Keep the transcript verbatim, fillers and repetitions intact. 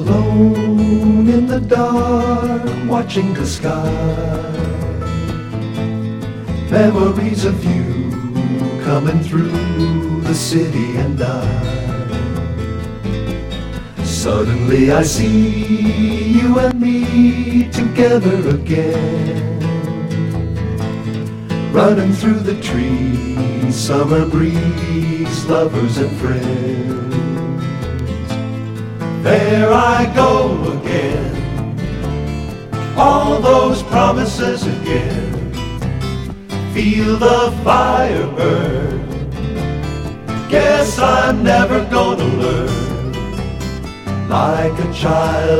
alone in the dark, watching the sky. Memories of you coming through the city and I. Suddenly I see you and me together again, running through the trees, summer breeze, lovers and friends. There I go again, all those promises again. Feel the fire burn, guess I'm never gonna learn. Like a child